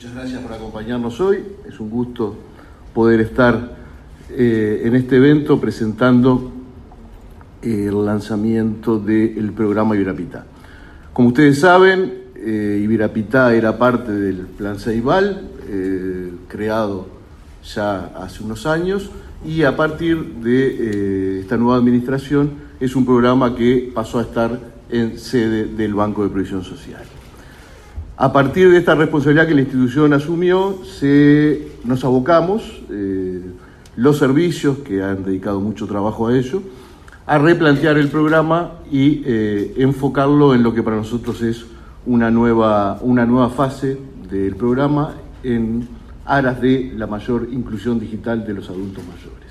Muchas gracias por acompañarnos hoy. Es un gusto poder estar en este evento presentando el lanzamiento del programa Ibirapitá. Como ustedes saben, Ibirapitá era parte del Plan Ceibal, creado ya hace unos años, y a partir de esta nueva administración es un programa que pasó a estar en sede del Banco de Previsión Social. A partir de esta responsabilidad que la institución asumió, nos abocamos, los servicios que han dedicado mucho trabajo a ello, a replantear el programa y enfocarlo en lo que para nosotros es una nueva fase del programa en aras de la mayor inclusión digital de los adultos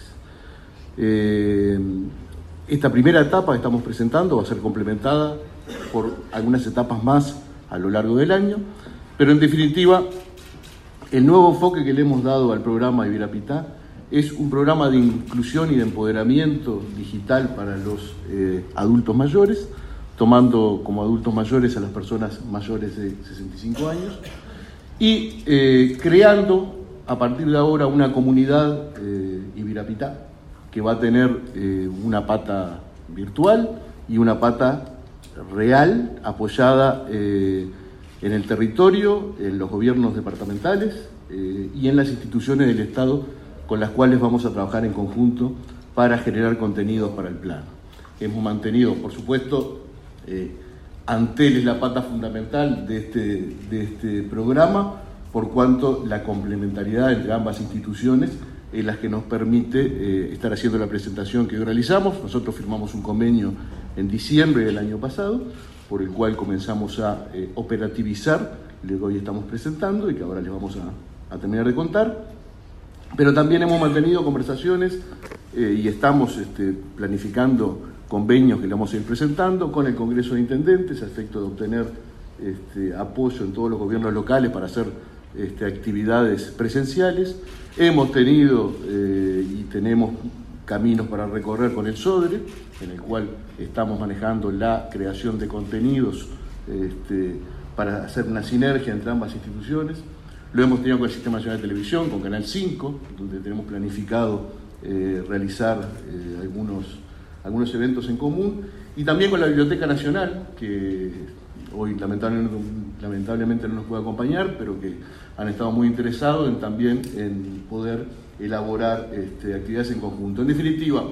mayores. Esta primera etapa que estamos presentando va a ser complementada por algunas etapas más a lo largo del año, pero en definitiva, el nuevo enfoque que le hemos dado al programa Ibirapitá es un programa de inclusión y de empoderamiento digital para los adultos mayores, tomando como adultos mayores a las personas mayores de 65 años y creando a partir de ahora una comunidad Ibirapitá que va a tener una pata virtual y una pata real, apoyada en el territorio, en los gobiernos departamentales y en las instituciones del Estado con las cuales vamos a trabajar en conjunto para generar contenidos para el plan. Hemos mantenido, por supuesto, Antel es la pata fundamental de este programa, por cuanto la complementariedad entre ambas instituciones es la que nos permite estar haciendo la presentación que hoy realizamos. Nosotros firmamos un convenio en diciembre del año pasado, por el cual comenzamos a operativizar lo que hoy estamos presentando y que ahora les vamos a terminar de contar. Pero también hemos mantenido conversaciones y estamos planificando convenios que le vamos a ir presentando con el Congreso de Intendentes a efecto de obtener apoyo en todos los gobiernos locales para hacer actividades presenciales. Hemos tenido y tenemos caminos para recorrer con el SODRE, en el cual estamos manejando la creación de contenidos para hacer una sinergia entre ambas instituciones. Lo hemos tenido con el Sistema Nacional de Televisión, con Canal 5, donde tenemos planificado realizar algunos eventos en común, y también con la Biblioteca Nacional, que hoy lamentablemente no nos puede acompañar, pero que han estado muy interesados también en poder elaborar actividades en conjunto. En definitiva,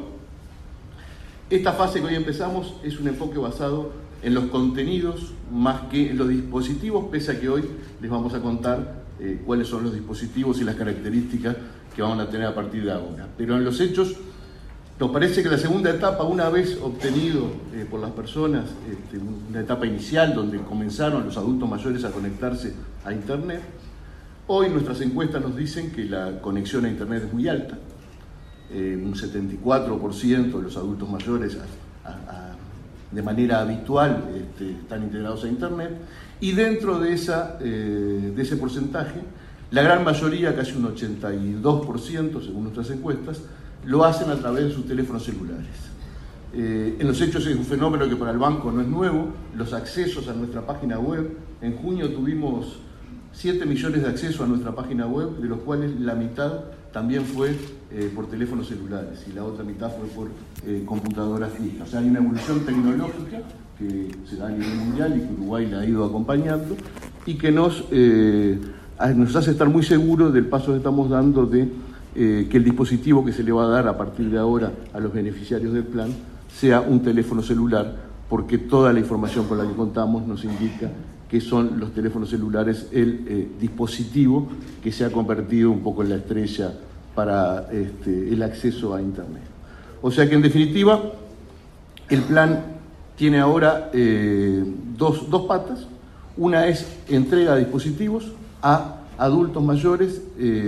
esta fase que hoy empezamos es un enfoque basado en los contenidos más que en los dispositivos, pese a que hoy les vamos a contar cuáles son los dispositivos y las características que van a tener a partir de ahora. Pero en los hechos, nos parece que la segunda etapa, una vez obtenido por las personas, una etapa inicial donde comenzaron los adultos mayores a conectarse a Internet, hoy nuestras encuestas nos dicen que la conexión a Internet es muy alta. Un 74% de los adultos mayores de manera habitual están integrados a Internet, y dentro de ese porcentaje, la gran mayoría, casi un 82% según nuestras encuestas, lo hacen a través de sus teléfonos celulares. En los hechos es un fenómeno que para el banco no es nuevo. Los accesos a nuestra página web, en junio tuvimos 7 millones de accesos a nuestra página web, de los cuales la mitad también fue por teléfonos celulares y la otra mitad fue por computadoras fijas. O sea, hay una evolución tecnológica que se da a nivel mundial y que Uruguay la ha ido acompañando y que nos hace estar muy seguros del paso que estamos dando de que el dispositivo que se le va a dar a partir de ahora a los beneficiarios del plan sea un teléfono celular, porque toda la información con la que contamos nos indica que son los teléfonos celulares el dispositivo que se ha convertido un poco en la estrella para el acceso a Internet. O sea que en definitiva el plan tiene ahora dos patas. Una es entrega de dispositivos a adultos mayores,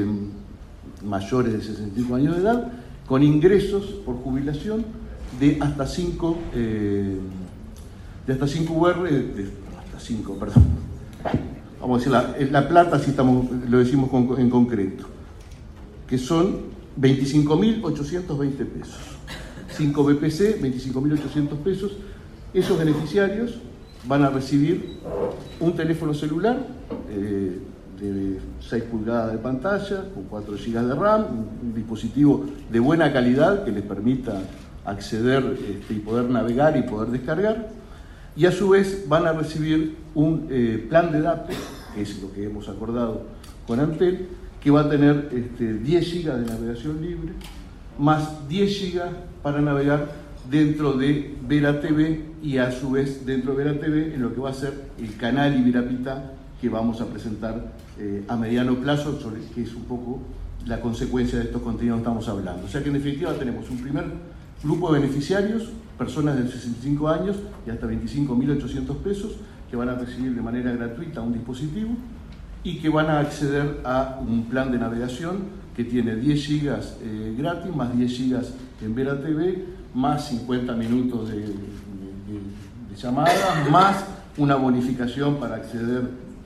mayores de 65 años de edad, con ingresos por jubilación de hasta 5 perdón. Vamos a decir la plata, si lo decimos en concreto, que son 25.820 pesos. 5 BPC, 25.800 pesos. Esos beneficiarios van a recibir un teléfono celular de 6 pulgadas de pantalla, con 4 GB de RAM, un dispositivo de buena calidad que les permita acceder y poder navegar y poder descargar. Y a su vez van a recibir un plan de datos, que es lo que hemos acordado con Antel, que va a tener 10 GB de navegación libre, más 10 GB para navegar dentro de Vera TV y a su vez dentro de Vera TV en lo que va a ser el canal Ibirapitá que vamos a presentar a mediano plazo, sobre que es un poco la consecuencia de estos contenidos que estamos hablando. O sea que en definitiva tenemos un primer grupo de beneficiarios, personas de 65 años y hasta 25.800 pesos, que van a recibir de manera gratuita un dispositivo y que van a acceder a un plan de navegación que tiene 10 GB gratis, más 10 GB en Vera TV, más 50 minutos de llamadas, más una bonificación para acceder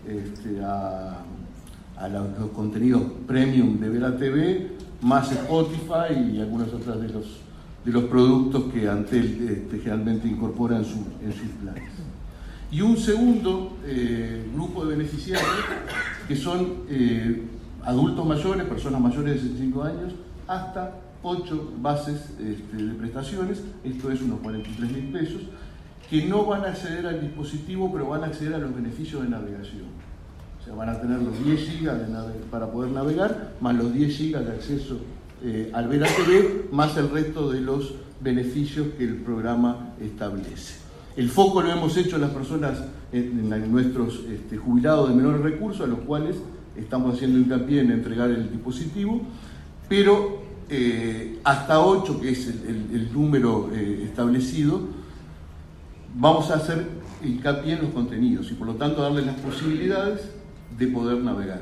a los contenidos premium de Vera TV, más Spotify y algunos otros de los productos que Antel generalmente incorpora en sus planes. Y un segundo grupo de beneficiarios que son adultos mayores, personas mayores de 65 años, hasta 8 bases de prestaciones, esto es unos 43.000 pesos, que no van a acceder al dispositivo, pero van a acceder a los beneficios de navegación. O sea, van a tener los 10 GB para poder navegar, más los 10 GB de acceso al Vera TV, más el resto de los beneficios que el programa establece. El foco lo hemos hecho en las personas, en nuestros jubilados de menores recursos, a los cuales estamos haciendo hincapié en entregar el dispositivo, pero hasta 8, que es el número establecido, vamos a hacer hincapié en los contenidos y por lo tanto darles las posibilidades de poder navegar.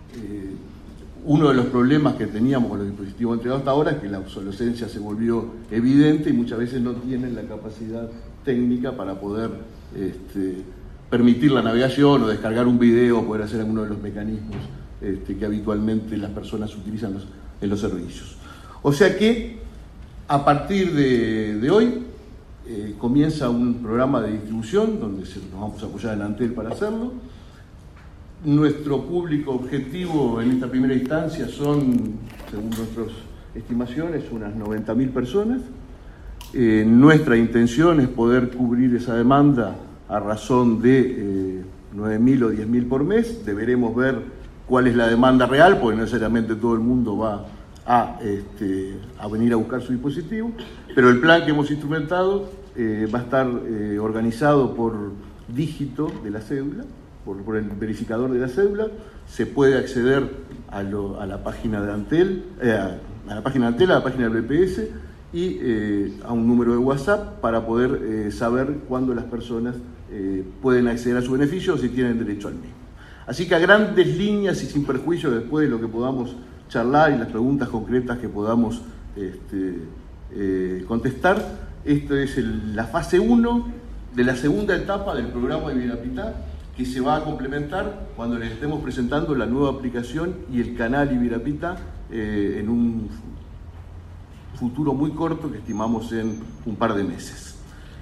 Uno de los problemas que teníamos con los dispositivos entregados hasta ahora es que la obsolescencia se volvió evidente y muchas veces no tienen la capacidad técnica para poder permitir la navegación o descargar un video o poder hacer alguno de los mecanismos que habitualmente las personas utilizan en los servicios. O sea que a partir de hoy comienza un programa de distribución donde nos vamos a apoyar en Antel para hacerlo. Nuestro público objetivo en esta primera instancia son, según nuestras estimaciones, unas 90.000 personas. Nuestra intención es poder cubrir esa demanda a razón de 9.000 o 10.000 por mes. Deberemos ver cuál es la demanda real, porque no necesariamente todo el mundo va a venir a buscar su dispositivo, pero el plan que hemos instrumentado va a estar organizado por dígito de la cédula, por el verificador de la cédula. Se puede acceder a la página de Antel, a la página del BPS y a un número de WhatsApp para poder saber cuándo las personas pueden acceder a su beneficio o si tienen derecho al mismo. Así que a grandes líneas y sin perjuicio, después de lo que podamos charlar y las preguntas concretas que podamos contestar, esto es la fase 1 de la segunda etapa del programa Ibirapitá, que se va a complementar cuando les estemos presentando la nueva aplicación y el canal Ibirapitá en un futuro muy corto que estimamos en un par de meses.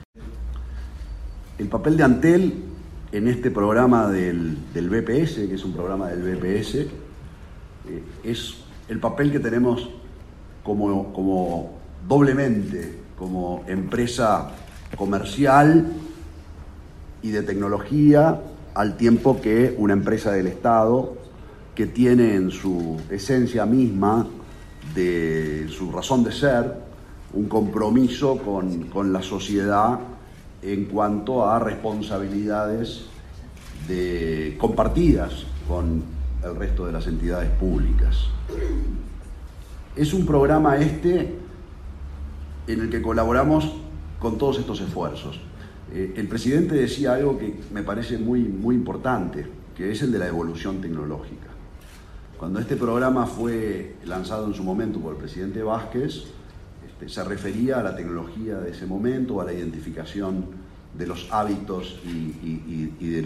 El papel de Antel en este programa del BPS, que es un programa del BPS, es el papel que tenemos como doblemente, como empresa comercial y de tecnología, al tiempo que una empresa del Estado que tiene en su esencia misma, de su razón de ser, un compromiso con la sociedad en cuanto a responsabilidades compartidas con el resto de las entidades públicas. Es un programa en el que colaboramos con todos estos esfuerzos. El presidente decía algo que me parece muy, muy importante, que es el de la evolución tecnológica. Cuando este programa fue lanzado en su momento por el presidente Vázquez, se refería a la tecnología de ese momento, a la identificación de los hábitos y de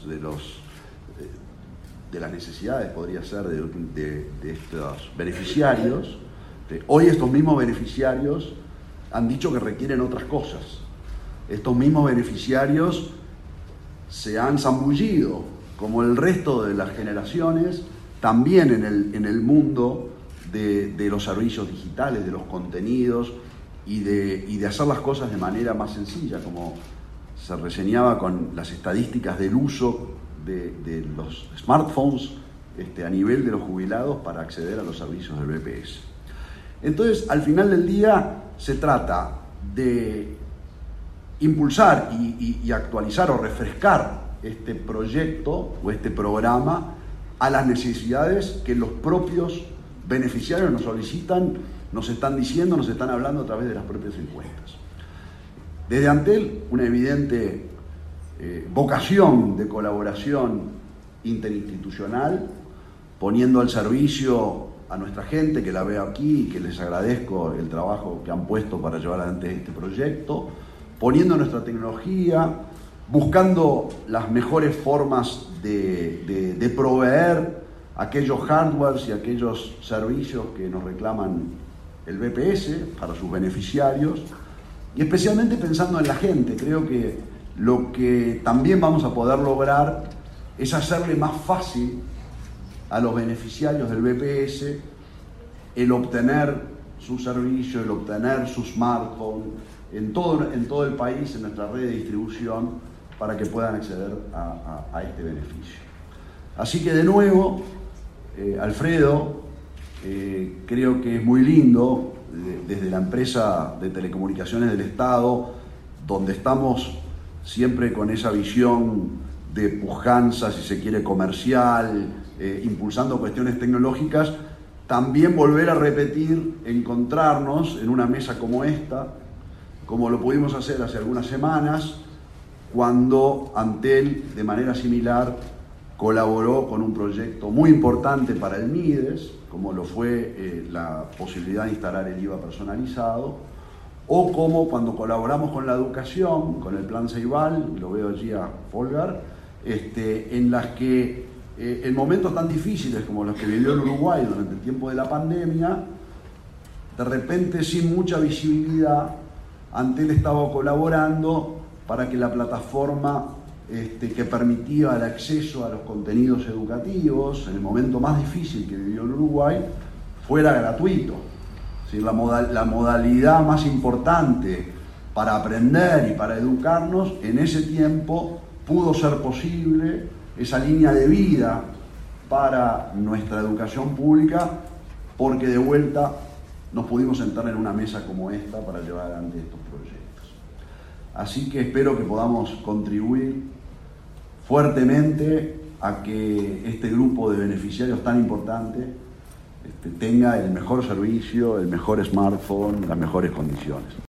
las necesidades, podría ser, de estos beneficiarios. Hoy estos mismos beneficiarios han dicho que requieren otras cosas. Estos mismos beneficiarios se han zambullido como el resto de las generaciones, también en el mundo de los servicios digitales, de los contenidos y de hacer las cosas de manera más sencilla, como se reseñaba con las estadísticas del uso de los smartphones a nivel de los jubilados para acceder a los servicios del BPS. Entonces, al final del día, se trata de impulsar y actualizar o refrescar este proyecto o este programa a las necesidades que los propios beneficiarios nos solicitan, nos están diciendo, nos están hablando a través de las propias encuestas. Desde Antel, una evidente vocación de colaboración interinstitucional, poniendo al servicio a nuestra gente que la veo aquí y que les agradezco el trabajo que han puesto para llevar adelante este proyecto, poniendo nuestra tecnología, buscando las mejores formas de proveer aquellos hardwares y aquellos servicios que nos reclaman el BPS para sus beneficiarios, y especialmente pensando en la gente. Creo que lo que también vamos a poder lograr es hacerle más fácil a los beneficiarios del BPS el obtener su servicio, el obtener su smartphone en todo el país, en nuestra red de distribución, para que puedan acceder a este beneficio. Así que de nuevo, Alfredo, creo que es muy lindo desde la empresa de telecomunicaciones del Estado, donde estamos siempre con esa visión de pujanza, si se quiere, comercial, impulsando cuestiones tecnológicas, también volver a repetir, encontrarnos en una mesa como esta, como lo pudimos hacer hace algunas semanas, cuando Antel, de manera similar, colaboró con un proyecto muy importante para el MIDES, como lo fue la posibilidad de instalar el IVA personalizado, o como cuando colaboramos con la educación, con el Plan Ceibal, lo veo allí a Folgar, en las que en momentos tan difíciles como los que vivió el Uruguay durante el tiempo de la pandemia, de repente sin mucha visibilidad, Antel estaba colaborando para que la plataforma que permitía el acceso a los contenidos educativos en el momento más difícil que vivió el Uruguay fuera gratuito. Es decir, la modalidad más importante para aprender y para educarnos en ese tiempo pudo ser posible, esa línea de vida para nuestra educación pública, porque de vuelta nos pudimos sentar en una mesa como esta para llevar adelante estos proyectos. Así que espero que podamos contribuir fuertemente a que este grupo de beneficiarios tan importante tenga el mejor servicio, el mejor smartphone, las mejores condiciones.